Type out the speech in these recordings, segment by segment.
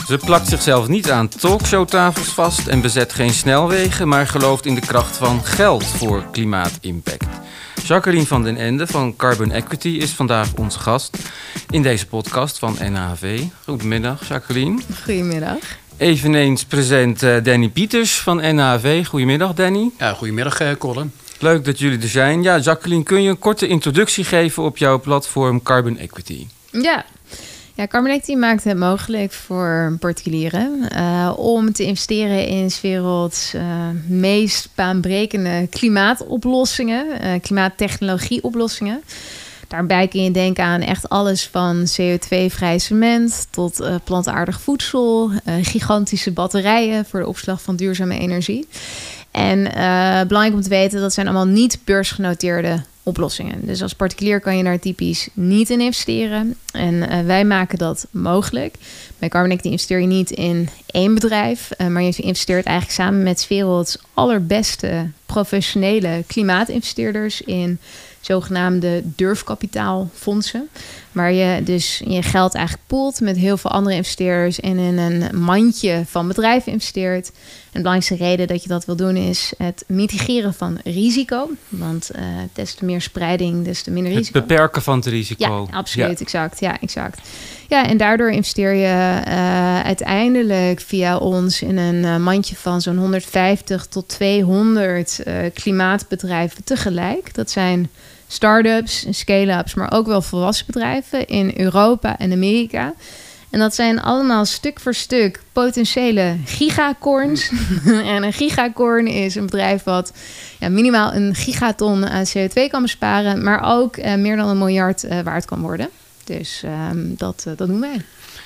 Ze plakt zichzelf niet aan talkshowtafels vast en bezet geen snelwegen, maar gelooft in de kracht van geld voor klimaatimpact. Jacqueline van den Ende van Carbon Equity is vandaag onze gast in deze podcast van NAV. Goedemiddag, Jacqueline. Goedemiddag. Eveneens present Danny Pieters van NAV. Goedemiddag, Danny. Ja, goedemiddag, Colin. Leuk dat jullie er zijn. Ja, Jacqueline, kun je een korte introductie geven op jouw platform Carbon Equity? Ja, Carbon Equity maakt het mogelijk voor particulieren om te investeren in 's werelds meest baanbrekende klimaatoplossingen, klimaattechnologieoplossingen. Daarbij kun je denken aan echt alles van CO2-vrij cement tot plantaardig voedsel, gigantische batterijen voor de opslag van duurzame energie. En belangrijk om te weten, dat zijn allemaal niet beursgenoteerde oplossingen. Dus als particulier kan je daar typisch niet in investeren. En wij maken dat mogelijk. Bij Carbon Equity investeer je niet in één bedrijf, maar je investeert eigenlijk samen met 's werelds allerbeste professionele klimaatinvesteerders in zogenaamde durfkapitaalfondsen. Waar je dus je geld eigenlijk poelt met heel veel andere investeerders en in een mandje van bedrijven investeert. En de belangrijkste reden dat je dat wil doen is het mitigeren van risico. Want des te meer spreiding, des te minder risico. Het beperken van het risico. Ja, absoluut. Ja. Exact. Ja, en daardoor investeer je uiteindelijk via ons in een mandje van zo'n 150 tot 200 klimaatbedrijven tegelijk. Dat zijn start-ups, scale-ups, maar ook wel volwassen bedrijven in Europa en Amerika. En dat zijn allemaal stuk voor stuk potentiële gigacorns. En een gigacorn is een bedrijf wat minimaal een gigaton aan CO2 kan besparen, maar ook meer dan $1 miljard waard kan worden. Dus dat doen wij.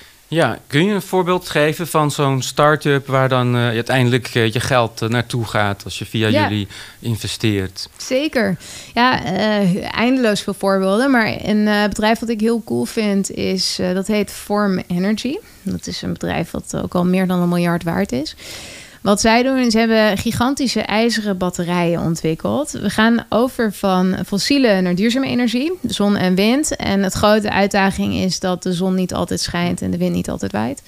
Ja, kun je een voorbeeld geven van zo'n start-up waar dan uiteindelijk je geld naartoe gaat als je via jullie investeert? Zeker. Ja, eindeloos veel voorbeelden. Maar een bedrijf wat ik heel cool vind is, dat heet Form Energy. Dat is een bedrijf wat ook al meer dan $1 miljard waard is. Wat zij doen is, ze hebben gigantische ijzeren batterijen ontwikkeld. We gaan over van fossiele naar duurzame energie, zon en wind. En het grote uitdaging is dat de zon niet altijd schijnt en de wind niet altijd waait.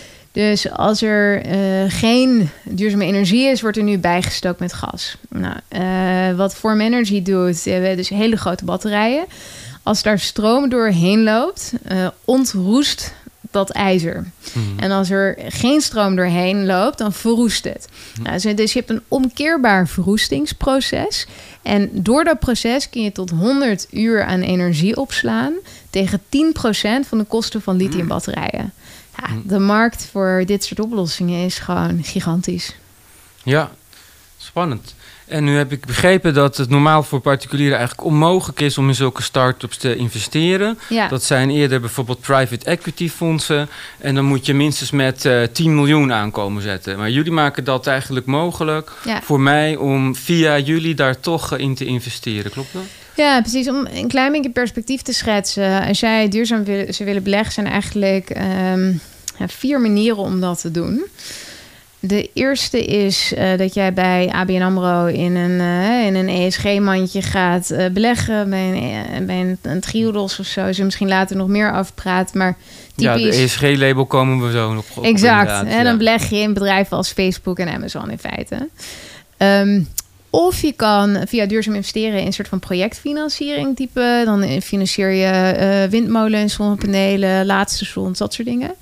Dus als er geen duurzame energie is, wordt er nu bijgestookt met gas. Nou, wat Form Energy doet, ze hebben dus hele grote batterijen. Als daar stroom doorheen loopt, ontroest dat ijzer. En als er geen stroom doorheen loopt, dan verroest het. Nou, dus je hebt een omkeerbaar verroestingsproces. En door dat proces kun je tot 100 uur aan energie opslaan tegen 10% van de kosten van lithiumbatterijen. Ja, de markt voor dit soort oplossingen is gewoon gigantisch. Ja, spannend. En nu heb ik begrepen dat het normaal voor particulieren eigenlijk onmogelijk is om in zulke start-ups te investeren. Ja. Dat zijn eerder bijvoorbeeld private equity fondsen. En dan moet je minstens met 10 miljoen aankomen zetten. Maar jullie maken dat eigenlijk mogelijk voor mij om via jullie daar toch in te investeren. Klopt dat? Ja, precies. Om een klein beetje perspectief te schetsen. Als jij duurzaam zou willen beleggen, zijn eigenlijk 4 manieren om dat te doen. De eerste is dat jij bij ABN AMRO in een ESG-mandje gaat beleggen. Bij een Triodos of zo. Zullen we misschien later nog meer over praten. Maar typisch... Ja, de ESG-label komen we zo op. Exact. En dan beleg je in bedrijven als Facebook en Amazon in feite. Of je kan via duurzaam investeren in een soort van projectfinanciering type. Dan financier je windmolens, zonnepanelen, laadstations, dat soort dingen.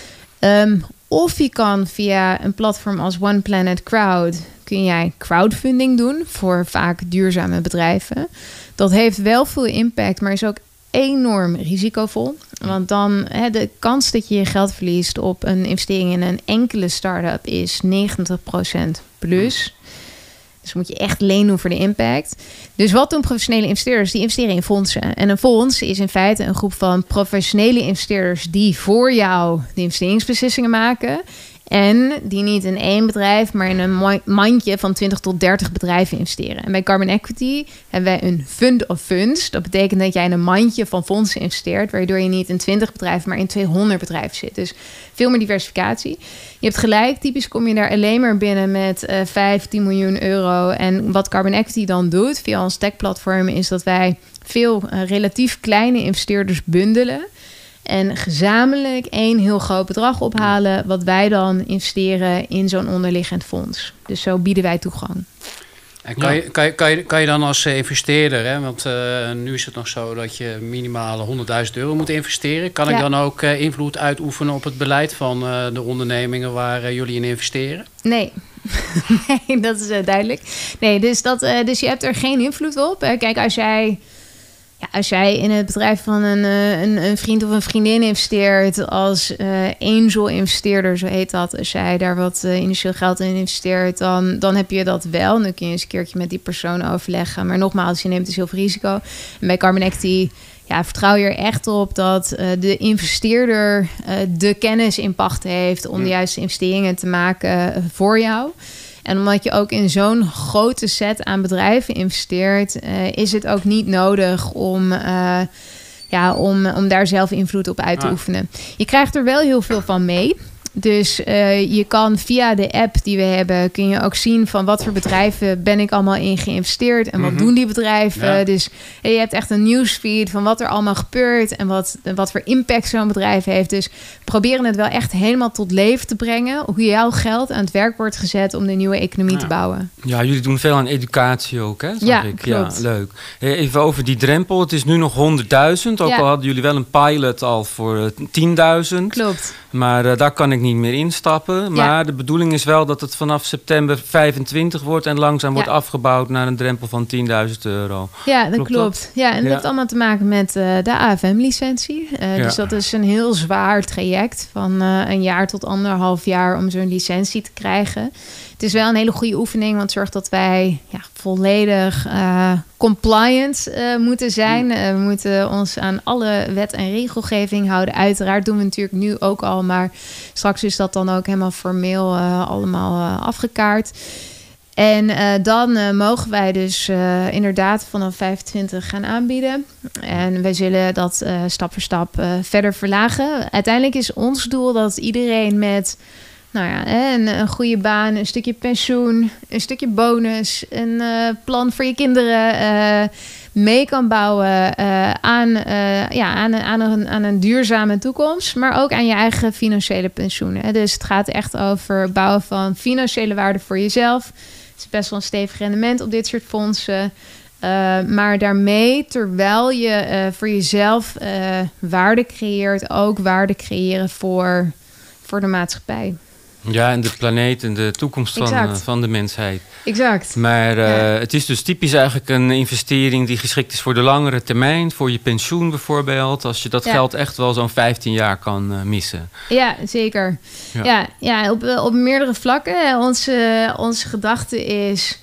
Of je kan via een platform als One Planet Crowd, kun jij crowdfunding doen voor vaak duurzame bedrijven. Dat heeft wel veel impact, maar is ook enorm risicovol. Want dan de kans dat je je geld verliest op een investering in een enkele start-up is 90% plus. Dus moet je echt lenen doen voor de impact. Dus wat doen professionele investeerders? Die investeren in fondsen. En een fonds is in feite een groep van professionele investeerders die voor jou de investeringsbeslissingen maken. En die niet in één bedrijf, maar in een mandje van 20 tot 30 bedrijven investeren. En bij Carbon Equity hebben wij een fund of funds. Dat betekent dat jij in een mandje van fondsen investeert, waardoor je niet in 20 bedrijven, maar in 200 bedrijven zit. Dus veel meer diversificatie. Je hebt gelijk, typisch kom je daar alleen maar binnen met 5-10 miljoen euro. En wat Carbon Equity dan doet via ons tech-platform is dat wij veel relatief kleine investeerders bundelen. En gezamenlijk 1 heel groot bedrag ophalen, wat wij dan investeren in zo'n onderliggend fonds. Dus zo bieden wij toegang. En kan je dan als investeerder, hè, want nu is het nog zo dat je minimaal €100.000 moet investeren. Kan ik dan ook invloed uitoefenen op het beleid van de ondernemingen waar jullie in investeren? Nee. Nee, dat is duidelijk. Nee, dus je hebt er geen invloed op. Kijk, als jij in het bedrijf van een vriend of een vriendin investeert als angel-investeerder, zo heet dat. Als jij daar wat initieel geld in investeert, dan heb je dat wel. Dan kun je eens een keertje met die persoon overleggen. Maar nogmaals, je neemt dus heel veel risico. En bij Carbon Equity vertrouw je er echt op dat de investeerder de kennis in pacht heeft om de juiste investeringen te maken voor jou. En omdat je ook in zo'n grote set aan bedrijven investeert, is het ook niet nodig om daar zelf invloed op uit te oefenen. Je krijgt er wel heel veel van mee. Dus je kan via de app die we hebben, kun je ook zien van wat voor bedrijven ben ik allemaal in geïnvesteerd en wat doen die bedrijven. Ja. Dus je hebt echt een nieuwsfeed van wat er allemaal gebeurt en wat voor impact zo'n bedrijf heeft. Dus we proberen het wel echt helemaal tot leven te brengen, hoe jouw geld aan het werk wordt gezet om de nieuwe economie te bouwen. Ja, jullie doen veel aan educatie ook, hè? Ja, klopt. Ja, leuk. Even over die drempel. Het is nu nog 100.000. Ook al hadden jullie wel een pilot al voor 10.000. Klopt. Maar daar kan ik niet meer instappen. Maar de bedoeling is wel dat het vanaf september 25 wordt en langzaam wordt afgebouwd naar een drempel van €10.000. Ja, dat klopt. Ja, en dat heeft allemaal te maken met de AFM-licentie. Dus dat is een heel zwaar traject van 1 jaar tot 1,5 jaar om zo'n licentie te krijgen. Het is wel een hele goede oefening, want het zorgt dat wij volledig compliant moeten zijn. We moeten ons aan alle wet en regelgeving houden. Uiteraard doen we natuurlijk nu ook al, maar straks is dat dan ook helemaal formeel allemaal afgekaart. En dan mogen wij dus inderdaad vanaf 25 gaan aanbieden. En wij zullen dat stap voor stap verder verlagen. Uiteindelijk is ons doel dat iedereen met een goede baan, een stukje pensioen, een stukje bonus, een plan voor je kinderen mee kan bouwen aan een duurzame toekomst, maar ook aan je eigen financiële pensioen. Dus het gaat echt over bouwen van financiële waarde voor jezelf. Het is best wel een stevig rendement op dit soort fondsen. Maar daarmee, terwijl je voor jezelf waarde creëert, ook waarde creëren voor de maatschappij. Ja, en de planeet en de toekomst van de mensheid. Exact. Maar het is dus typisch eigenlijk een investering die geschikt is voor de langere termijn. Voor je pensioen bijvoorbeeld. Als je dat geld echt wel zo'n 15 jaar kan missen. Ja, zeker. Ja, op meerdere vlakken. Onze gedachte is,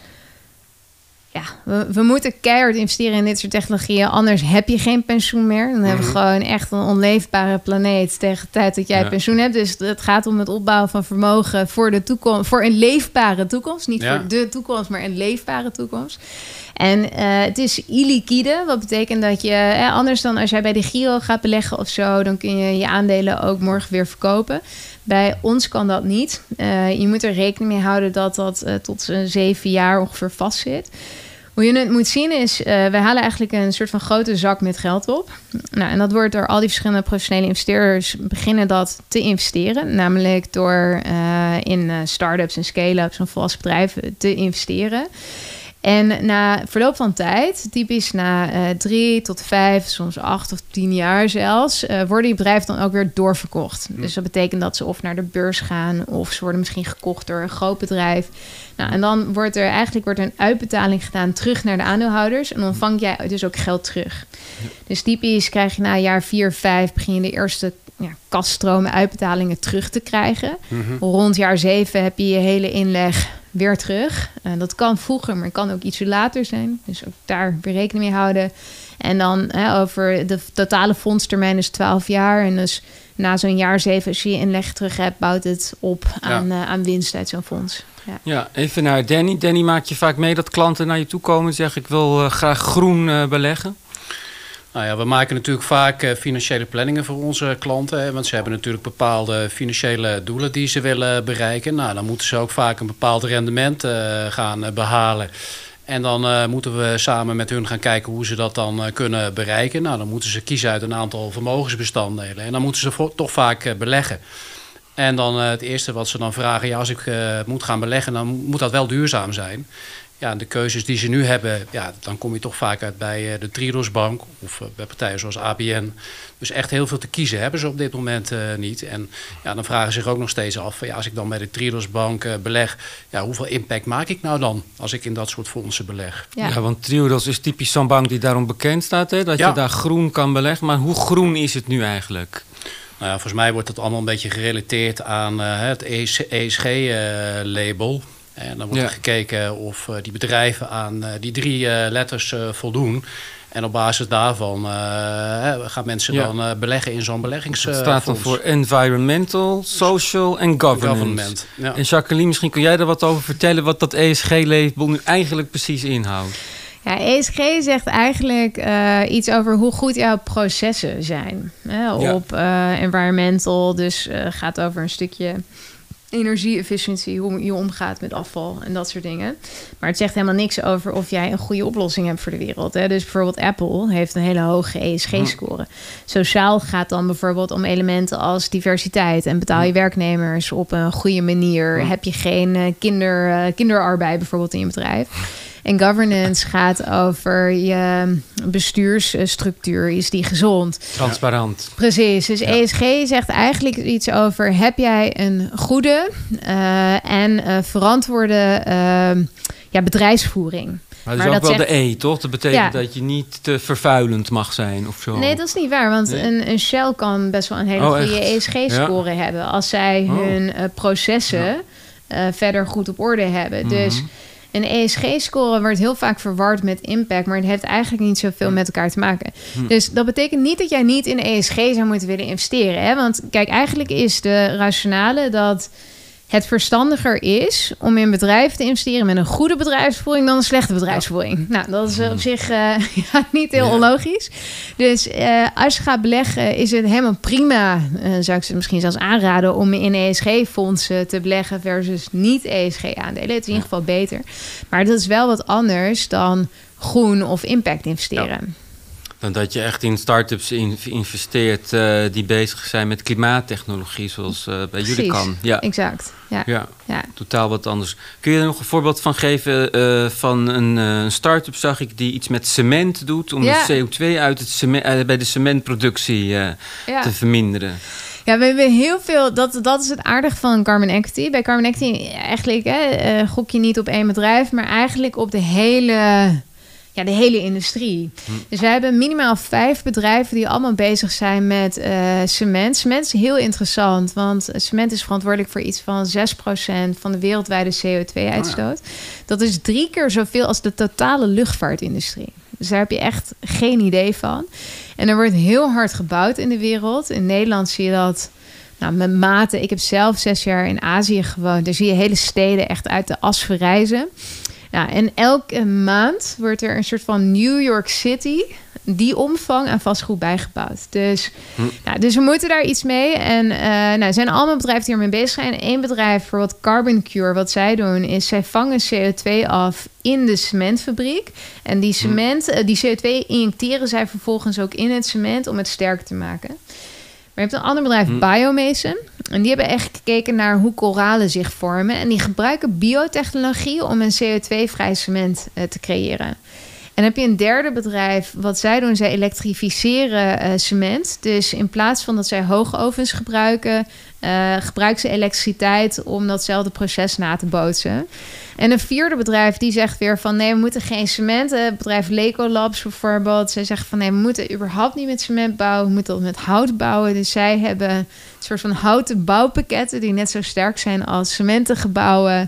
we moeten keihard investeren in dit soort technologieën. Anders heb je geen pensioen meer. Dan hebben we gewoon echt een onleefbare planeet tegen de tijd dat jij pensioen hebt. Dus het gaat om het opbouwen van vermogen voor de toekomst. Voor een leefbare toekomst. Niet voor de toekomst, maar een leefbare toekomst. En het is illiquide. Wat betekent dat je, anders dan als jij bij de Giro gaat beleggen of zo, dan kun je je aandelen ook morgen weer verkopen. Bij ons kan dat niet. Je moet er rekening mee houden dat tot 7 jaar ongeveer vastzit. Hoe je het moet zien is, we halen eigenlijk een soort van grote zak met geld op. En dat wordt door al die verschillende professionele investeerders beginnen dat te investeren. Namelijk door in start-ups en scale-ups en volwassen bedrijven te investeren. En na verloop van tijd, typisch na 3 tot 5, soms 8 of 10 jaar zelfs, worden die bedrijven dan ook weer doorverkocht. Dus dat betekent dat ze of naar de beurs gaan of ze worden misschien gekocht door een groot bedrijf. En dan wordt er een uitbetaling gedaan terug naar de aandeelhouders. En dan ontvang jij dus ook geld terug. Dus typisch krijg je na jaar 4, 5 begin je de eerste kasstromen uitbetalingen terug te krijgen. Rond jaar 7 heb je je hele inleg weer terug. Dat kan vroeger, maar kan ook ietsje later zijn. Dus ook daar weer rekening mee houden. En dan over de totale fondstermijn is 12 jaar. En dus na zo'n jaar 7, als je je inleg terug hebt, bouwt het op aan winst uit zo'n fonds. Ja, even naar Danny. Danny, maak je vaak mee dat klanten naar je toe komen en zeggen, ik wil graag groen beleggen? Nou ja, we maken natuurlijk vaak financiële planningen voor onze klanten. Hè, want ze hebben natuurlijk bepaalde financiële doelen die ze willen bereiken. Nou, dan moeten ze ook vaak een bepaald rendement gaan behalen. En dan moeten we samen met hun gaan kijken hoe ze dat dan kunnen bereiken. Nou, dan moeten ze kiezen uit een aantal vermogensbestanddelen. En dan moeten ze toch vaak beleggen. En dan het eerste wat ze dan vragen, ja, als ik moet gaan beleggen, dan moet dat wel duurzaam zijn. Ja, de keuzes die ze nu hebben, ja, dan kom je toch vaak uit bij de Triodos Bank of bij partijen zoals ABN. Dus echt heel veel te kiezen hebben ze op dit moment niet. En ja, dan vragen ze zich ook nog steeds af, ja, als ik dan bij de Triodos Bank beleg, ja, hoeveel impact maak ik nou dan als ik in dat soort fondsen beleg? Ja, want Triodos is typisch zo'n bank die daarom bekend staat, hè? Dat je daar groen kan beleggen. Maar hoe groen is het nu eigenlijk? Nou ja, volgens mij wordt dat allemaal een beetje gerelateerd aan het ESG-label. En dan wordt er gekeken of die bedrijven aan die 3 letters voldoen. En op basis daarvan gaan mensen dan beleggen in zo'n beleggingsfonds. Het staat dan voor environmental, social en government. Ja. En Jacqueline, misschien kun jij er wat over vertellen wat dat ESG-label nu eigenlijk precies inhoudt. Ja, ESG zegt eigenlijk iets over hoe goed jouw processen zijn. Op environmental, dus gaat over een stukje energie-efficiëntie, hoe je omgaat met afval en dat soort dingen. Maar het zegt helemaal niks over of jij een goede oplossing hebt voor de wereld. Hè? Dus bijvoorbeeld Apple heeft een hele hoge ESG-score. Sociaal gaat dan bijvoorbeeld om elementen als diversiteit en betaal je werknemers op een goede manier. Heb je geen kinderarbeid bijvoorbeeld in je bedrijf. En governance gaat over je bestuursstructuur. Is die gezond? Transparant. Precies. Dus ESG zegt eigenlijk iets over, heb jij een goede en verantwoorde bedrijfsvoering? Maar dat is ook wel de E, toch? Dat betekent dat je niet te vervuilend mag zijn of zo. Nee, dat is niet waar. Want een Shell kan best wel een hele goede ESG-score hebben. Als zij hun processen verder goed op orde hebben. Dus een ESG-score wordt heel vaak verward met impact, maar het heeft eigenlijk niet zoveel met elkaar te maken. Dus dat betekent niet dat jij niet in ESG zou moeten willen investeren. Hè? Want kijk, eigenlijk is de rationale dat het verstandiger is om in bedrijven te investeren met een goede bedrijfsvoering dan een slechte bedrijfsvoering. Nou, dat is op zich niet heel onlogisch. Dus als je gaat beleggen, is het helemaal prima, zou ik ze misschien zelfs aanraden, om in ESG-fondsen te beleggen versus niet ESG-aandelen. Het is in ieder geval beter. Maar dat is wel wat anders dan groen of impact investeren. Ja. Dan dat je echt in start-ups investeert die bezig zijn met klimaattechnologie, zoals bij jullie kan. Ja, exact. Ja. Totaal wat anders. Kun je er nog een voorbeeld van geven van een start-up, zag ik, die iets met cement doet om de CO2 uit het cement, bij de cementproductie te verminderen? Ja, we hebben heel veel. Dat is het aardige van Carbon Equity. Bij Carbon Equity eigenlijk gok je niet op één bedrijf, maar eigenlijk op de hele industrie. Dus we hebben minimaal 5 bedrijven die allemaal bezig zijn met cement. Cement is heel interessant, want cement is verantwoordelijk voor iets van 6% van de wereldwijde CO2-uitstoot. Dat is 3 keer zoveel als de totale luchtvaartindustrie. Dus daar heb je echt geen idee van. En er wordt heel hard gebouwd in de wereld. In Nederland zie je dat met mate. Ik heb zelf 6 jaar in Azië gewoond. Daar zie je hele steden echt uit de as verrijzen. Ja, en elke maand wordt er een soort van New York City die omvang aan vastgoed bijgebouwd. Dus we moeten daar iets mee. En er zijn allemaal bedrijven die ermee bezig zijn. Eén bedrijf, bijvoorbeeld Carbon Cure, wat zij doen, is zij vangen CO2 af in de cementfabriek. En die die CO2 injecteren zij vervolgens ook in het cement om het sterker te maken. Maar je hebt een ander bedrijf, Biomason. En die hebben echt gekeken naar hoe koralen zich vormen. En die gebruiken biotechnologie om een CO2-vrij cement te creëren. En dan heb je een derde bedrijf. Wat zij doen, zij elektrificeren cement. Dus in plaats van dat zij hoogovens gebruiken, gebruiken ze elektriciteit om datzelfde proces na te bootsen. En een vierde bedrijf die zegt weer van nee, we moeten geen cement. Het bedrijf Lecolabs bijvoorbeeld. Zij zeggen van nee, we moeten überhaupt niet met cement bouwen. We moeten dat met hout bouwen. Dus zij hebben een soort van houten bouwpakketten die net zo sterk zijn als cementen gebouwen.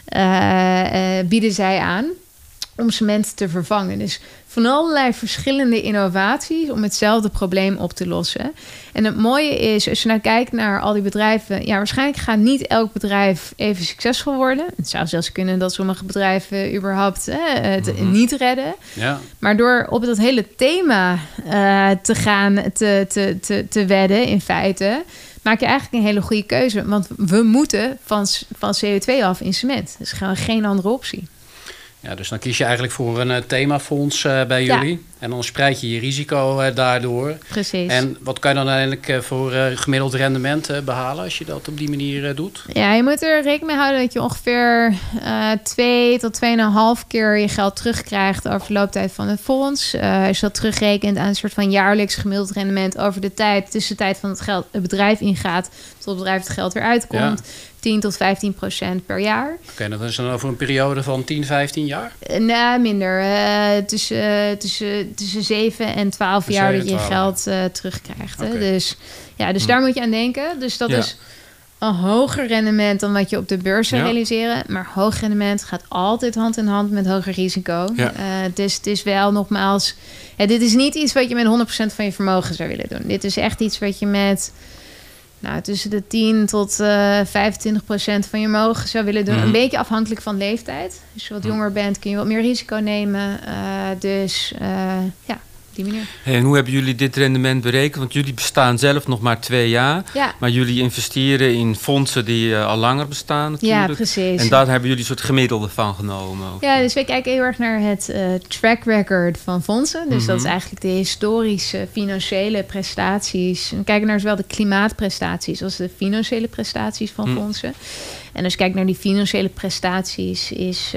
Bieden zij aan om cement te vervangen. Dus van allerlei verschillende innovaties om hetzelfde probleem op te lossen. En het mooie is, als je nou kijkt naar al die bedrijven, waarschijnlijk gaat niet elk bedrijf even succesvol worden. Het zou zelfs kunnen dat sommige bedrijven überhaupt het niet redden. Ja. Maar door op dat hele thema te gaan te wedden, in feite, maak je eigenlijk een hele goede keuze. Want we moeten van CO2 af in cement. Dat is gewoon geen andere optie. Ja, dus dan kies je eigenlijk voor een themafonds bij jullie. Ja. En dan spreid je je risico daardoor. Precies. En wat kan je dan eigenlijk voor gemiddeld rendement behalen als je dat op die manier doet? Ja, je moet er rekening mee houden dat je ongeveer 2 tot 2,5 keer je geld terugkrijgt over de looptijd van het fonds. Als je dat terugrekent aan een soort van jaarlijks gemiddeld rendement over de tussentijd van het bedrijf ingaat tot het bedrijf het geld weer uitkomt. Ja. 10 tot 15% per jaar. Oké, dat is dan over een periode van 10, 15 jaar? Nee, minder. Tussen 7 en 12 jaar dat je geld terugkrijgt. Okay. Dus daar moet je aan denken. Dus dat is een hoger rendement dan wat je op de beurs zou realiseren. Maar hoog rendement gaat altijd hand in hand met hoger risico. Ja. Dus het is wel nogmaals... dit is niet iets wat je met 100% van je vermogen zou willen doen. Dit is echt iets wat je met... tussen de 10 tot 25% van je vermogen zou willen doen. Een beetje afhankelijk van leeftijd. Als je wat jonger bent, kun je wat meer risico nemen. Op die manier. Hey, en hoe hebben jullie dit rendement berekend? Want jullie bestaan zelf nog maar 2 jaar. Ja. Maar jullie investeren in fondsen die al langer bestaan natuurlijk. Ja, precies. En daar hebben jullie een soort gemiddelde van genomen. Ja, dus we kijken heel erg naar het track record van fondsen. Dus dat is eigenlijk de historische financiële prestaties. We kijken naar zowel de klimaatprestaties als de financiële prestaties van fondsen. En als je kijkt naar die financiële prestaties, is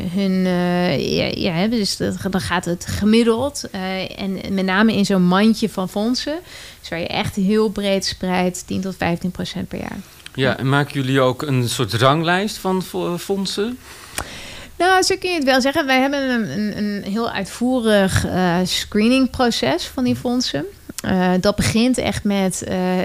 dus dan gaat het gemiddeld. En met name in zo'n mandje van fondsen, dus waar je echt heel breed spreidt, 10 tot 15% per jaar. Ja, en maken jullie ook een soort ranglijst van fondsen? Nou, zo kun je het wel zeggen. Wij hebben een heel uitvoerig screeningproces van die fondsen. Dat begint echt met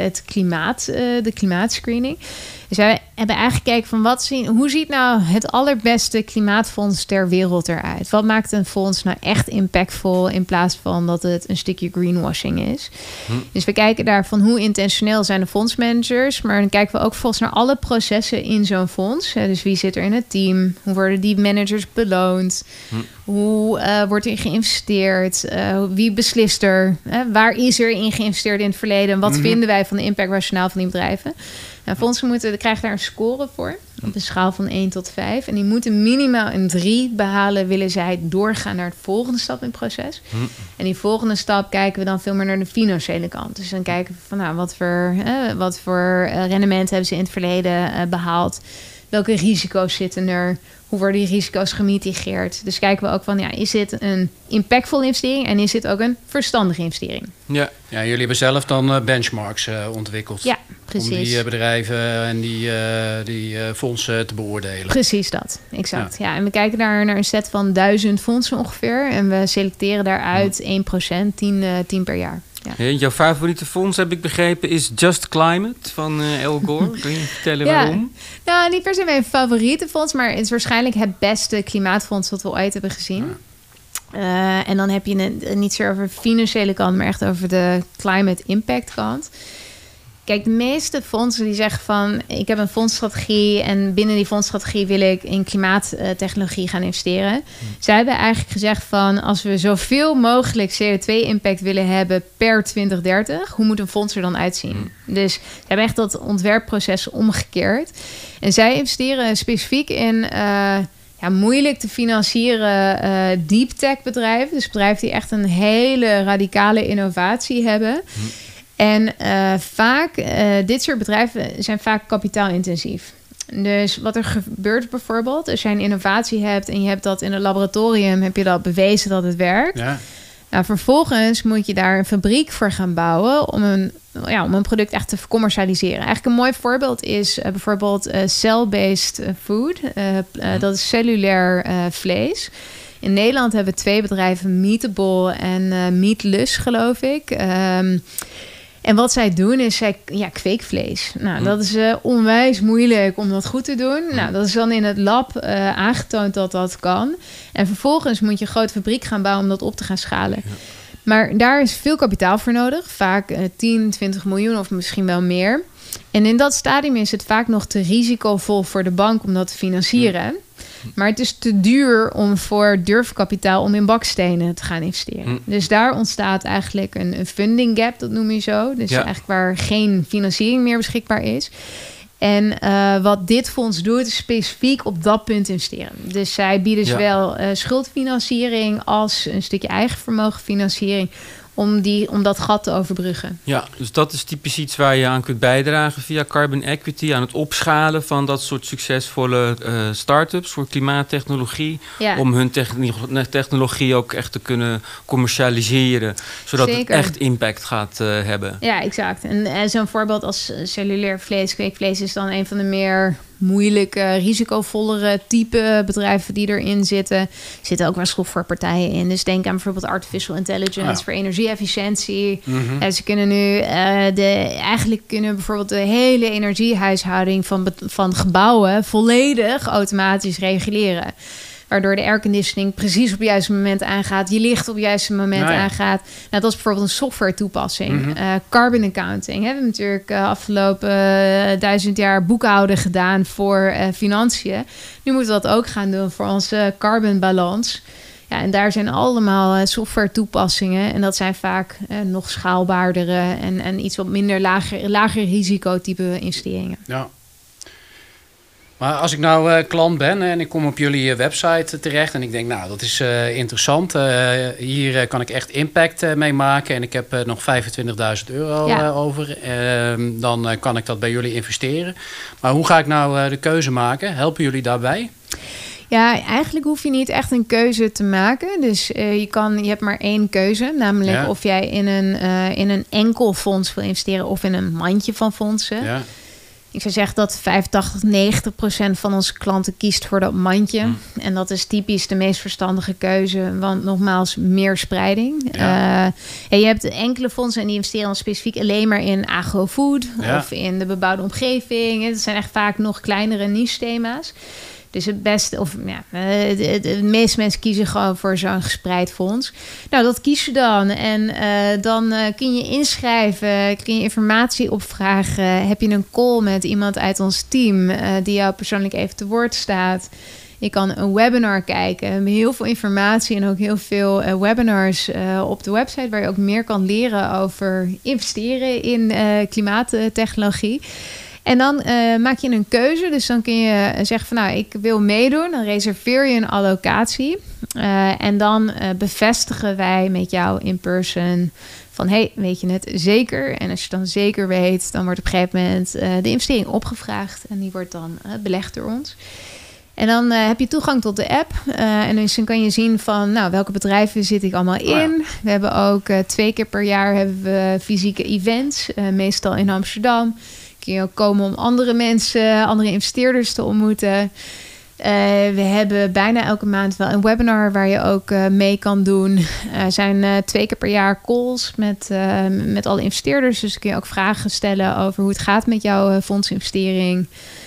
de klimaatscreening. Dus wij hebben eigenlijk gekeken van hoe ziet nou het allerbeste klimaatfonds ter wereld eruit? Wat maakt een fonds nou echt impactvol in plaats van dat het een stukje greenwashing is? Dus we kijken daar van hoe intentioneel zijn de fondsmanagers, maar dan kijken we ook volgens naar alle processen in zo'n fonds. Dus wie zit er in het team? Hoe worden die managers beloond? Hoe wordt er geïnvesteerd? Wie beslist er? Waar is er in geïnvesteerd in het verleden? En wat vinden wij van de impactrationaal van die bedrijven? Nou, fondsen krijgen daar een score voor. Op een schaal van 1 tot 5. En die moeten minimaal een 3 behalen, willen zij doorgaan naar het volgende stap in het proces. En die volgende stap kijken we dan veel meer naar de financiële kant. Dus dan kijken we van wat voor rendement hebben ze in het verleden behaald. Welke risico's zitten er? Hoe worden die risico's gemitigeerd? Dus kijken we ook van, is dit een impactvolle investering en is dit ook een verstandige investering? Ja, jullie hebben zelf dan benchmarks ontwikkeld. Ja, precies. Om die bedrijven en die fondsen te beoordelen. Precies dat, exact. Ja, en we kijken daar naar een set van 1000 fondsen ongeveer. En we selecteren daaruit 1%, 10 per jaar. Ja. Hey, jouw favoriete fonds, heb ik begrepen, is Just Climate van Al Gore. Kun je vertellen waarom? Nou, niet per se mijn favoriete fonds, maar het is waarschijnlijk het beste klimaatfonds wat we ooit hebben gezien. En dan heb je het niet zo over de financiële kant, maar echt over de climate impact kant. Kijk, de meeste fondsen die zeggen van, ik heb een fondsstrategie en binnen die fondsstrategie wil ik in klimaattechnologie gaan investeren. Zij hebben eigenlijk gezegd van, als we zoveel mogelijk CO2-impact willen hebben per 2030, hoe moet een fonds er dan uitzien? Dus ze hebben echt dat ontwerpproces omgekeerd. En zij investeren specifiek in moeilijk te financieren deep tech bedrijven. Dus bedrijven die echt een hele radicale innovatie hebben. En dit soort bedrijven zijn vaak kapitaalintensief. Dus wat er gebeurt bijvoorbeeld, als jij een innovatie hebt en je hebt dat in een laboratorium, heb je dat bewezen dat het werkt. Ja. Nou, vervolgens moet je daar een fabriek voor gaan bouwen om een product echt te commercialiseren. Eigenlijk een mooi voorbeeld is bijvoorbeeld cell-based food. Dat is cellulair vlees. In Nederland hebben we 2 bedrijven, Meatable en Meatless, geloof ik. En wat zij doen is, kweekvlees. Nou, dat is onwijs moeilijk om dat goed te doen. Nou, dat is dan in het lab aangetoond dat dat kan. En vervolgens moet je een grote fabriek gaan bouwen om dat op te gaan schalen. Ja. Maar daar is veel kapitaal voor nodig. Vaak 10, 20 miljoen of misschien wel meer. En in dat stadium is het vaak nog te risicovol voor de bank om dat te financieren. Maar het is te duur om voor durfkapitaal om in bakstenen te gaan investeren. Dus daar ontstaat eigenlijk een funding gap, dat noem je zo. Dus eigenlijk waar geen financiering meer beschikbaar is. En wat dit fonds doet, is specifiek op dat punt investeren. Dus zij bieden zowel schuldfinanciering als een stukje eigen vermogenfinanciering om dat gat te overbruggen. Ja, dus dat is typisch iets waar je aan kunt bijdragen via Carbon Equity, aan het opschalen van dat soort succesvolle start-ups voor klimaattechnologie, om hun technologie ook echt te kunnen commercialiseren, zodat het echt impact gaat hebben. Ja, exact. En zo'n voorbeeld als cellulair vlees, kweekvlees, is dan een van de meer moeilijke, risicovollere type bedrijven die erin zitten. Er zitten ook wel schroefvoorpartijen in. Dus denk aan bijvoorbeeld artificial intelligence voor energie-efficiëntie. Ze kunnen nu eigenlijk kunnen bijvoorbeeld de hele energiehuishouding van gebouwen volledig automatisch reguleren. Waardoor de airconditioning precies op het juiste moment aangaat. Je licht op het juiste moment aangaat. Nou, dat is bijvoorbeeld een software toepassing. Carbon accounting. We hebben natuurlijk afgelopen 1000 jaar boekhouden gedaan voor financiën. Nu moeten we dat ook gaan doen voor onze carbonbalans. Ja, en daar zijn allemaal software toepassingen. En dat zijn vaak nog schaalbaardere en iets wat minder lager risico type investeringen. Ja. Maar als ik nou klant ben en ik kom op jullie website terecht en ik denk, nou, dat is interessant. Hier kan ik echt impact mee maken en ik heb nog €25.000 over. Dan kan ik dat bij jullie investeren. Maar hoe ga ik nou de keuze maken? Helpen jullie daarbij? Ja, eigenlijk hoef je niet echt een keuze te maken. Dus je hebt maar één keuze. Namelijk of jij in een enkel fonds wil investeren of in een mandje van fondsen. Ja. Ik zou zeggen dat 85-90% van onze klanten kiest voor dat mandje. En dat is typisch de meest verstandige keuze. Want nogmaals, meer spreiding. Ja. Je hebt enkele fondsen en die investeren dan specifiek alleen maar in agrofood. Of in de bebouwde omgeving. Dat zijn echt vaak nog kleinere niche thema's. Dus het beste, de meeste mensen kiezen gewoon voor zo'n gespreid fonds. Nou, dat kies je dan. En dan kun je inschrijven, kun je informatie opvragen. Heb je een call met iemand uit ons team die jou persoonlijk even te woord staat. Je kan een webinar kijken. We hebben heel veel informatie en ook heel veel webinars op de website waar je ook meer kan leren over investeren in klimaattechnologie. En dan maak je een keuze. Dus dan kun je zeggen van nou, ik wil meedoen. Dan reserveer je een allocatie. En dan bevestigen wij met jou in person van hey, weet je het zeker? En als je dan zeker weet, dan wordt op een gegeven moment de investering opgevraagd. En die wordt dan belegd door ons. En dan heb je toegang tot de app. En dus dan kan je zien van nou, welke bedrijven zit ik allemaal in. Ja. We hebben ook 2 keer per jaar hebben we fysieke events. Meestal in Amsterdam. Kun je ook komen om andere mensen, andere investeerders te ontmoeten. We hebben bijna elke maand wel een webinar waar je ook mee kan doen. Er zijn 2 keer per jaar calls met alle investeerders. Dus kun je ook vragen stellen over hoe het gaat met jouw fondsinvestering.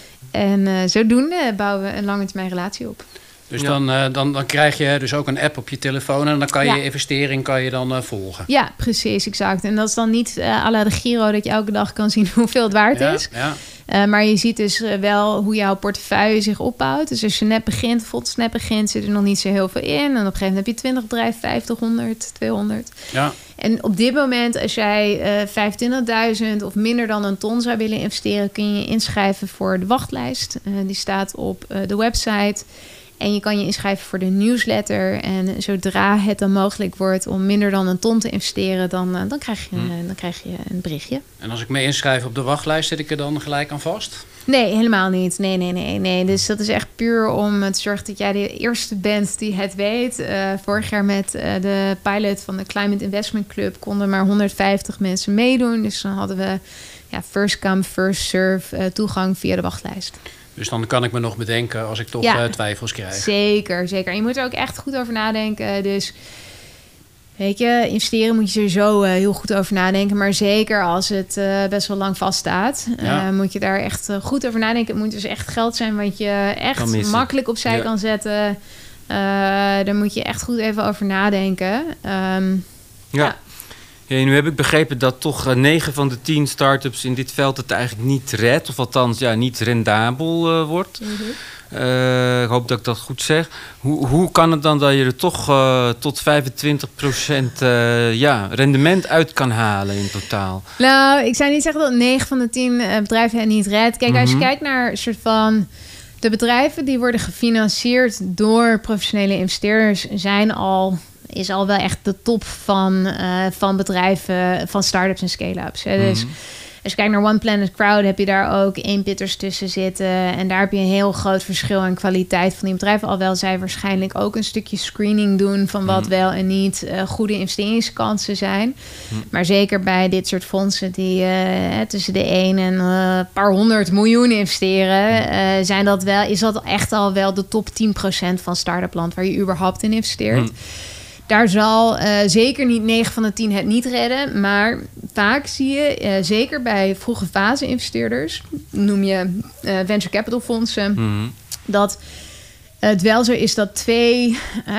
En zodoende bouwen we een lange termijn relatie op. Dus dan krijg je dus ook een app op je telefoon en dan kan je investering dan volgen. Ja, precies, exact. En dat is dan niet à la de Giro dat je elke dag kan zien hoeveel het waard is. Ja. Maar je ziet dus wel hoe jouw portefeuille zich opbouwt. Dus als je net begint, zit er nog niet zo heel veel in. En op een gegeven moment heb je 20 bedrijven, 50, 100, 200. Ja. En op dit moment, als jij 25.000 of minder dan een ton zou willen investeren, kun je inschrijven voor de wachtlijst. Die staat op de website. En je kan je inschrijven voor de newsletter. En zodra het dan mogelijk wordt om minder dan een ton te investeren, dan krijg je een berichtje. En als ik me inschrijf op de wachtlijst, zit ik er dan gelijk aan vast? Nee, helemaal niet. Nee. Dus dat is echt puur om te zorgen dat jij de eerste bent die het weet. Vorig jaar met de pilot van de Climate Investment Club konden maar 150 mensen meedoen. Dus dan hadden we first come, first serve toegang via de wachtlijst. Dus dan kan ik me nog bedenken als ik toch twijfels krijg. Zeker. En je moet er ook echt goed over nadenken. Dus weet je, investeren moet je sowieso heel goed over nadenken. Maar zeker als het best wel lang vaststaat, moet je daar echt goed over nadenken. Het moet dus echt geld zijn wat je echt makkelijk opzij kan zetten. Daar moet je echt goed even over nadenken. Ja, nu heb ik begrepen dat toch 9 van de 10 start-ups in dit veld het eigenlijk niet redt. Of althans niet rendabel wordt. Ik hoop dat ik dat goed zeg. Hoe kan het dan dat je er toch tot 25% rendement uit kan halen in totaal? Nou, ik zou niet zeggen dat 9 van de 10 bedrijven het niet redt. Kijk, als je kijkt naar een soort van de bedrijven die worden gefinancierd door professionele investeerders, is al wel echt de top van bedrijven, van start-ups en scale-ups. Dus als je kijkt naar One Planet Crowd, heb je daar ook 1 pitters tussen zitten. En daar heb je een heel groot verschil in kwaliteit van die bedrijven. Alhoewel zij waarschijnlijk ook een stukje screening doen van wat wel en niet goede investeringskansen zijn. Maar zeker bij dit soort fondsen die tussen de 1 en een paar 100 miljoen investeren, is dat echt al wel de top 10% van start-up land waar je überhaupt in investeert. Daar zal zeker niet 9 van de 10 het niet redden. Maar vaak zie je, zeker bij vroege fase investeerders, noem je venture capital fondsen, dat het wel zo is dat 2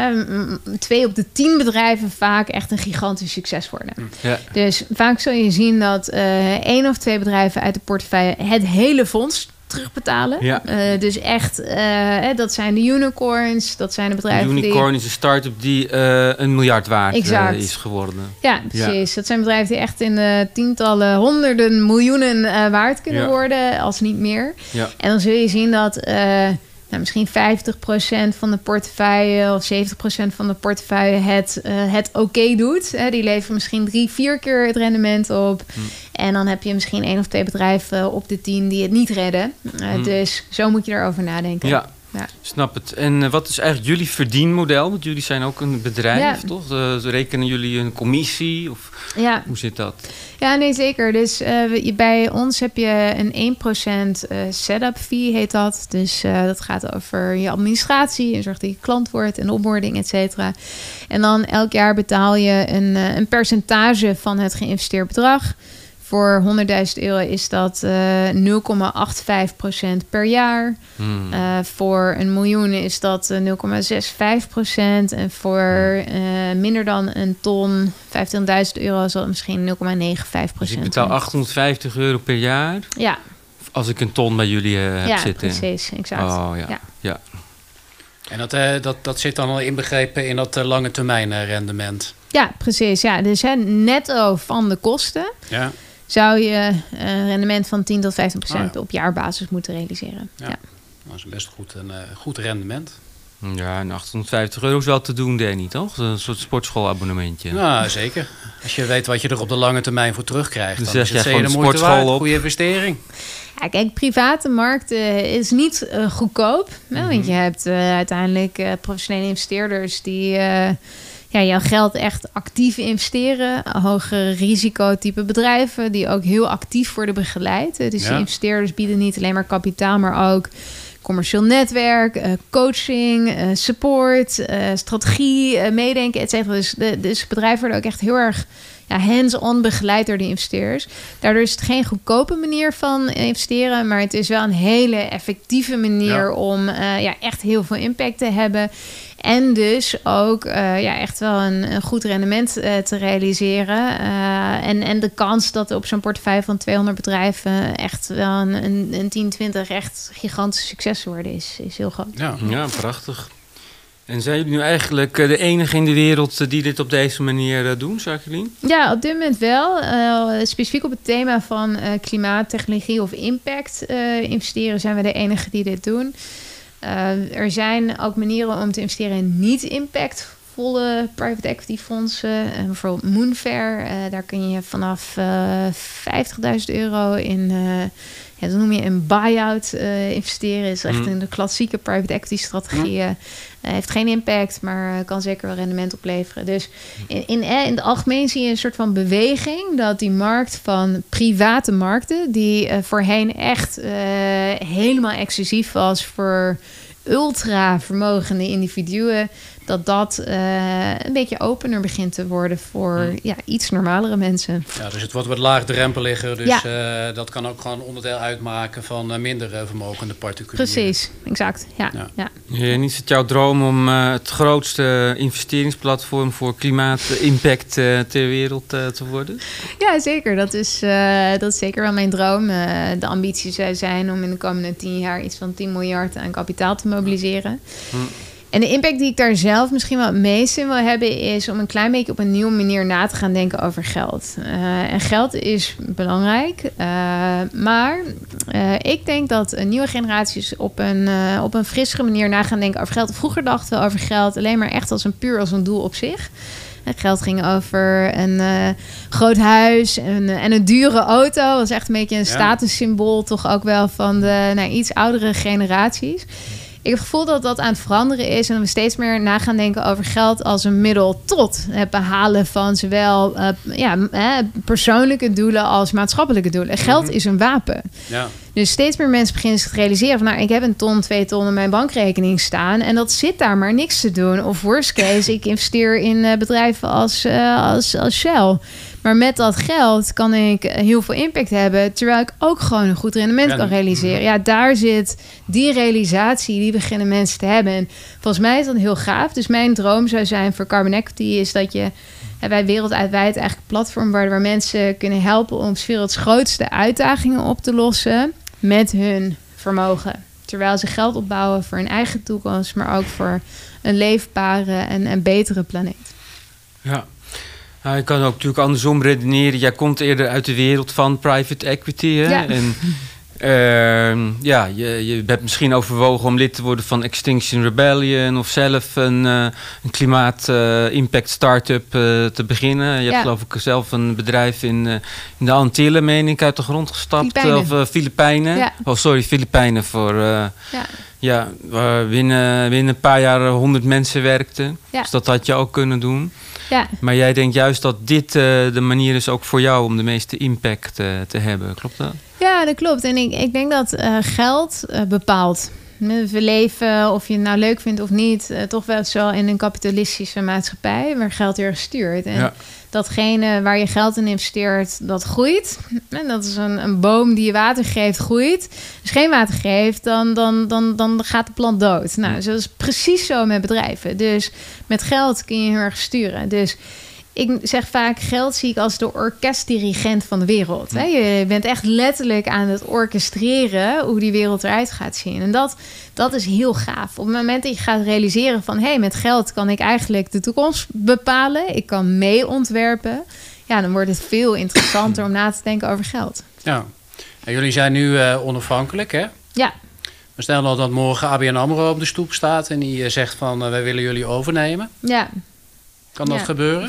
op de 10 bedrijven vaak echt een gigantisch succes worden. Ja. Dus vaak zul je zien dat 1 of 2 bedrijven uit de portefeuille het hele fonds terugbetalen. Ja. Dus echt, dat zijn de unicorns, dat zijn de bedrijven die... Een unicorn is een start-up die 1 miljard waard is geworden. Ja, precies. Ja. Dat zijn bedrijven die echt in tientallen, honderden miljoenen waard kunnen worden, als niet meer. Ja. En dan zul je zien dat misschien 50% van de portefeuille of 70% van de portefeuille het oké doet. Die leveren misschien 3-4 keer het rendement op. En dan heb je misschien 1 of 2 bedrijven op de 10 die het niet redden. Dus zo moet je erover nadenken. Ja. Snap het. En wat is eigenlijk jullie verdienmodel? Want jullie zijn ook een bedrijf, toch? Rekenen jullie een commissie? Of hoe zit dat? Ja, nee, zeker. Dus bij ons heb je een 1% setup fee, heet dat. Dus dat gaat over je administratie en zorg dat je klant wordt en onboarding, et cetera. En dan elk jaar betaal je een percentage van het geïnvesteerd bedrag. Voor €100.000 is dat 0,85% per jaar. Voor 1 miljoen is dat 0,65%. En voor minder dan een ton, €25.000, is dat misschien 0,95%. Dus ik betaal €850 per jaar? Ja. Als ik een ton bij jullie heb zitten? Ja, precies. Exact. Oh, ja. En dat zit dan al inbegrepen in dat lange termijn rendement? Ja, precies. Ja. Dus netto van de kosten... Ja. Zou je een rendement van 10 tot 15% op jaarbasis moeten realiseren. Ja. Dat is best goed rendement. Ja, en €850 is wel te doen, Danny, toch? Een soort sportschoolabonnementje. Nou, zeker. Als je weet wat je er op de lange termijn voor terugkrijgt, dus dan is het zeker de moeite waard. Goede investering. Ja, kijk, private markt is niet goedkoop. Want je hebt uiteindelijk professionele investeerders die... jouw geld echt actief investeren. Hoge risicotype bedrijven die ook heel actief worden begeleid. Dus die investeerders bieden niet alleen maar kapitaal, maar ook commercieel netwerk, coaching, support, strategie, meedenken, et cetera. Dus bedrijven worden ook echt heel erg hands-on begeleid door de investeerders. Daardoor is het geen goedkope manier van investeren, maar het is wel een hele effectieve manier om echt heel veel impact te hebben. En dus ook echt wel een goed rendement te realiseren. En de kans dat op zo'n portefeuille van 200 bedrijven echt wel een 10, 20 echt gigantische succes worden is heel groot. Ja, prachtig. En zijn jullie nu eigenlijk de enige in de wereld die dit op deze manier doen, Jacqueline? Ja, op dit moment wel. Specifiek op het thema van klimaattechnologie of impact investeren zijn we de enige die dit doen. Er zijn ook manieren om te investeren in niet-impactvolle private equity fondsen. Bijvoorbeeld Moonfair. Daar kun je vanaf €50.000 in... dat noem je een buyout investeren. Is echt in de klassieke private equity strategieën. Heeft geen impact, maar kan zeker wel rendement opleveren. Dus in het algemeen zie je een soort van beweging dat die markt van private markten, die voorheen echt helemaal exclusief was voor ultra vermogende individuen, dat een beetje opener begint te worden voor iets normalere mensen. Ja, dus het wordt wat laagdrempeliger. Dus dat kan ook gewoon onderdeel uitmaken van minder vermogende particulieren. Precies, exact. Ja. En is het jouw droom om het grootste investeringsplatform voor klimaatimpact ter wereld te worden? Ja, zeker. Dat is zeker wel mijn droom. De ambitie zou zijn om in de komende 10 jaar iets van 10 miljard aan kapitaal te mobiliseren. En de impact die ik daar zelf misschien wel het meest in wil hebben, is om een klein beetje op een nieuwe manier na te gaan denken over geld. En geld is belangrijk. Maar ik denk dat nieuwe generaties op een frissere manier na gaan denken over geld. Vroeger dachten we over geld alleen maar echt als een doel op zich. Geld ging over een groot huis en een dure auto. Dat was echt een beetje een statussymbool, toch ook wel van de iets oudere generaties. Ik heb het gevoel dat dat aan het veranderen is en dat we steeds meer na gaan denken over geld als een middel tot het behalen van zowel persoonlijke doelen als maatschappelijke doelen. Geld is een wapen. Ja. Dus steeds meer mensen beginnen zich te realiseren van ik heb 1 ton, 2 ton op mijn bankrekening staan en dat zit daar maar niks te doen. Of worst case, ik investeer in bedrijven als Shell. Maar met dat geld kan ik heel veel impact hebben, terwijl ik ook gewoon een goed rendement kan realiseren. Ja, daar zit die realisatie, die beginnen mensen te hebben. En volgens mij is dat heel gaaf. Dus mijn droom zou zijn voor Carbon Equity is dat wij wereldwijd eigenlijk een platform waar mensen kunnen helpen om 's werelds grootste uitdagingen op te lossen met hun vermogen. Terwijl ze geld opbouwen voor hun eigen toekomst, maar ook voor een leefbare en betere planeet. Ja. Je kan ook natuurlijk andersom redeneren. Jij komt eerder uit de wereld van private equity. Hè? Ja. En je hebt misschien overwogen om lid te worden van Extinction Rebellion of zelf een klimaat-impact start-up te beginnen. Je hebt geloof ik zelf een bedrijf in de Antillen, meen ik, uit de grond gestapt. Filipijnen. Of Filipijnen. Ja. Oh, sorry, Filipijnen voor... binnen een paar jaar 100 mensen werkten. Ja. Dus dat had je ook kunnen doen. Ja. Maar jij denkt juist dat dit de manier is ook voor jou om de meeste impact te hebben. Klopt dat? Ja, dat klopt. En ik denk dat geld bepaalt. We leven, of je het nou leuk vindt of niet, toch wel zo in een kapitalistische maatschappij waar geld weer stuurt. En datgene waar je geld in investeert, dat groeit. En dat is een boom die je water geeft, groeit. Als je geen water geeft, dan gaat de plant dood. Nou, dat is precies zo met bedrijven. Dus met geld kun je heel erg sturen. Dus ik zeg vaak, geld zie ik als de orkestdirigent van de wereld. Hè? Je bent echt letterlijk aan het orchestreren hoe die wereld eruit gaat zien. En dat is heel gaaf. Op het moment dat je gaat realiseren van met geld kan ik eigenlijk de toekomst bepalen. Ik kan mee ontwerpen. Ja, dan wordt het veel interessanter om na te denken over geld. Ja, en jullie zijn nu onafhankelijk, hè? Ja. We stellen dat morgen ABN AMRO op de stoep staat en die zegt van wij willen jullie overnemen. Ja. Kan dat gebeuren?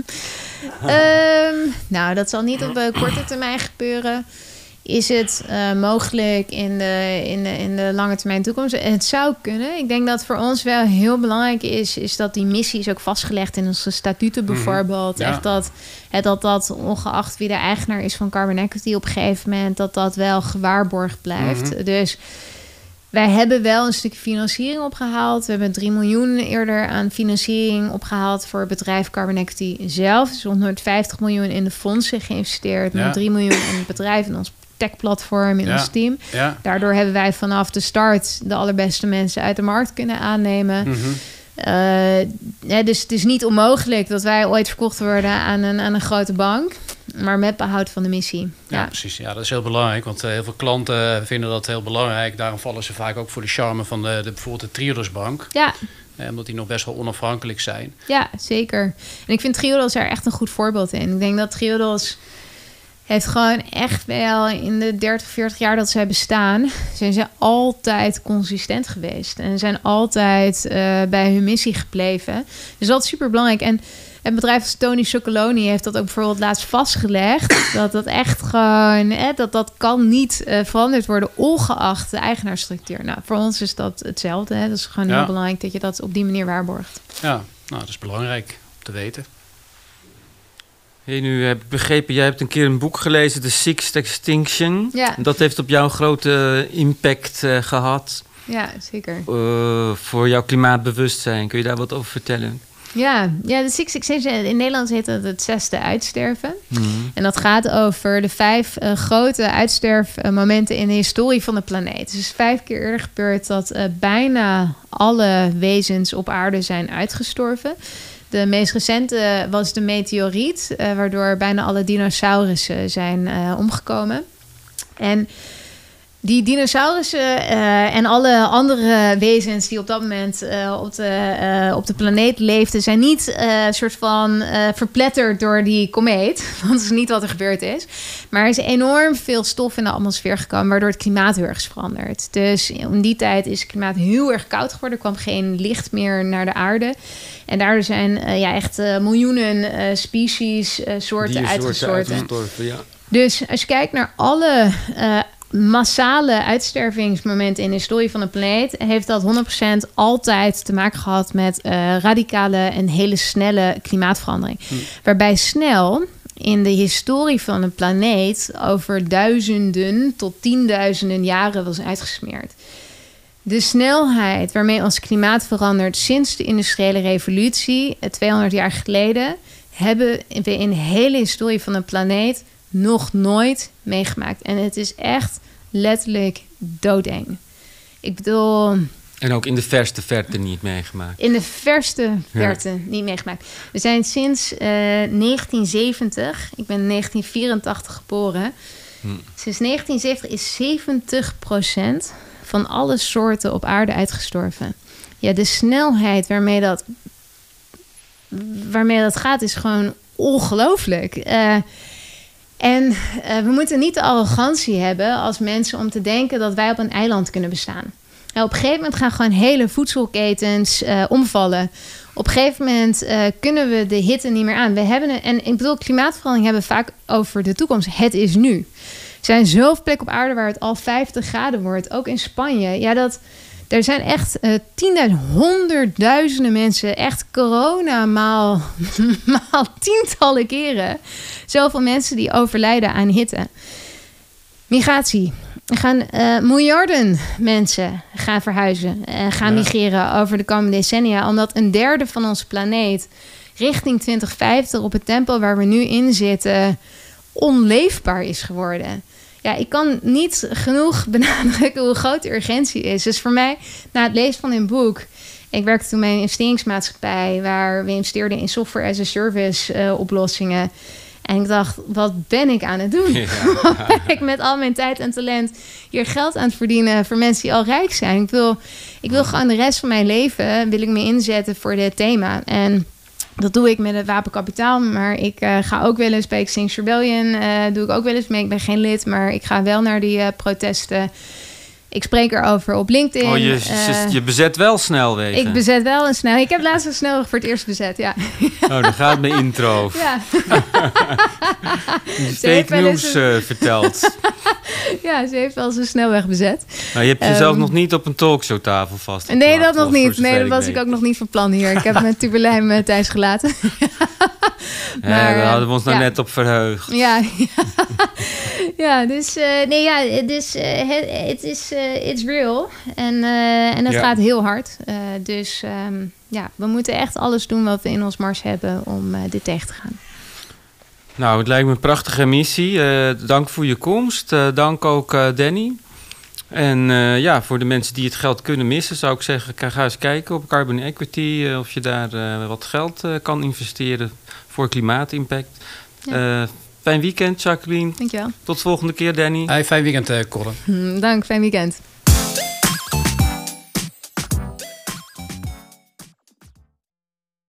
Nou, dat zal niet op korte termijn gebeuren. Is het mogelijk in de lange termijn toekomst? Het zou kunnen. Ik denk dat voor ons wel heel belangrijk is dat die missie is ook vastgelegd in onze statuten bijvoorbeeld. Ja. Echt dat ongeacht wie de eigenaar is van Carbon Equity op een gegeven moment, dat wel gewaarborgd blijft. Dus wij hebben wel een stukje financiering opgehaald. We hebben 3 miljoen eerder aan financiering opgehaald voor het bedrijf Carbon Equity zelf. Dus 150 miljoen in de fondsen geïnvesteerd. Met 3 miljoen in het bedrijf, in ons tech-platform, in ons team. Ja. Daardoor hebben wij vanaf de start de allerbeste mensen uit de markt kunnen aannemen. Dus het is niet onmogelijk dat wij ooit verkocht worden aan een grote bank. Maar met behoud van de missie. Ja, precies. Ja, dat is heel belangrijk. Want heel veel klanten vinden dat heel belangrijk. Daarom vallen ze vaak ook voor de charme van bijvoorbeeld de Triodosbank. Ja. Omdat die nog best wel onafhankelijk zijn. Ja, zeker. En ik vind Triodos er echt een goed voorbeeld in. Ik denk dat Triodos heeft gewoon echt wel in de 30, 40 jaar dat zij bestaan, zijn ze altijd consistent geweest. En zijn altijd bij hun missie gebleven. Dus dat is super belangrijk. En het bedrijf als Tony Chocoloni heeft dat ook bijvoorbeeld laatst vastgelegd. Dat echt gewoon, dat kan niet veranderd worden, ongeacht de eigenaarstructuur. Nou, voor ons is dat hetzelfde. Hè? Dat is gewoon heel belangrijk dat je dat op die manier waarborgt. Ja, nou, dat is belangrijk om te weten. Hey, nu heb ik begrepen, jij hebt een keer een boek gelezen, The Sixth Extinction. Ja. Dat heeft op jou een grote impact gehad. Ja, zeker. Voor jouw klimaatbewustzijn, kun je daar wat over vertellen? Ja, de Sixth Extinction, in Nederlands heet dat het 6e uitsterven. En dat gaat over de 5 grote uitsterfmomenten in de historie van de planeet. Dus 5 keer eerder gebeurd dat bijna alle wezens op aarde zijn uitgestorven. De meest recente was de meteoriet, waardoor bijna alle dinosaurussen zijn omgekomen. En die dinosaurussen en alle andere wezens die op dat moment op de planeet leefden, zijn niet soort van verpletterd door die komeet. Want dat is niet wat er gebeurd is. Maar er is enorm veel stof in de atmosfeer gekomen, waardoor het klimaat heel erg is veranderd. Dus in die tijd is het klimaat heel erg koud geworden. Er kwam geen licht meer naar de aarde. En daardoor zijn echt miljoenen species, soorten uitgestorven. Ja. Dus als je kijkt naar alle massale uitstervingsmomenten in de historie van de planeet, heeft dat 100% altijd te maken gehad met radicale en hele snelle klimaatverandering. Waarbij snel in de historie van de planeet over duizenden tot tienduizenden jaren was uitgesmeerd. De snelheid waarmee ons klimaat verandert sinds de industriële revolutie, 200 jaar geleden, hebben we in de hele historie van de planeet nog nooit meegemaakt. En het is echt letterlijk doodeng. Ik bedoel... En ook in de verste verte niet meegemaakt. In de verste verte niet meegemaakt. We zijn sinds 1970... Ik ben in 1984 geboren. Sinds 1970 is 70% van alle soorten op aarde uitgestorven. Ja, de snelheid waarmee dat gaat is gewoon ongelooflijk. En we moeten niet de arrogantie hebben als mensen om te denken dat wij op een eiland kunnen bestaan. Nou, op een gegeven moment gaan gewoon hele voedselketens omvallen. Op een gegeven moment kunnen we de hitte niet meer aan. En ik bedoel, klimaatverandering hebben we vaak over de toekomst. Het is nu. Er zijn zoveel plekken op aarde waar het al 50 graden wordt. Ook in Spanje. Ja, er zijn echt honderdduizenden mensen, echt corona maal tientallen keren. Zoveel mensen die overlijden aan hitte. Migratie. Er gaan miljarden mensen gaan verhuizen, gaan migreren over de komende decennia. Omdat een derde van onze planeet richting 2050 op het tempo waar we nu in zitten onleefbaar is geworden. Ja, ik kan niet genoeg benadrukken hoe groot de urgentie is. Dus voor mij, na het lezen van dit boek... Ik werkte toen bij een investeringsmaatschappij waar we investeerden in software as a service oplossingen. En ik dacht, wat ben ik aan het doen? Ja. Wat ben ik met al mijn tijd en talent hier geld aan het verdienen voor mensen die al rijk zijn? Ik wil gewoon de rest van mijn leven wil ik me inzetten voor dit thema. En dat doe ik met het wapenkapitaal. Maar ik ga ook wel eens bij Extinction Rebellion. Doe ik ook wel eens mee. Ik ben geen lid, maar ik ga wel naar die protesten. Ik spreek erover op LinkedIn. Oh, je bezet wel snelwegen. Ik bezet wel een snelweg. Ik heb laatst een snelweg voor het eerst bezet, ja. Oh, daar gaat mijn intro. Ja. Fake nieuws verteld. Ja, ze heeft wel eens een snelweg bezet. Nou, je hebt jezelf nog niet op een talkshowtafel vast. Nee, dat nog niet. Nee, dat was ik ook nog niet van plan hier. Ik heb mijn tubelijm thuis gelaten. Maar, daar hadden we ons nou net op verheugd. Ja, dus it's real. En het gaat heel hard. Dus we moeten echt alles doen wat we in ons mars hebben om dit tegen te gaan. Nou, het lijkt me een prachtige missie. Dank voor je komst. Dank ook Danny. En voor de mensen die het geld kunnen missen, zou ik zeggen, ga eens kijken op Carbon Equity. Of je daar wat geld kan investeren voor klimaatimpact. Ja. Fijn weekend, Jacqueline. Dankjewel. Tot de volgende keer, Danny. Fijn weekend, Colin. Dank, fijn weekend.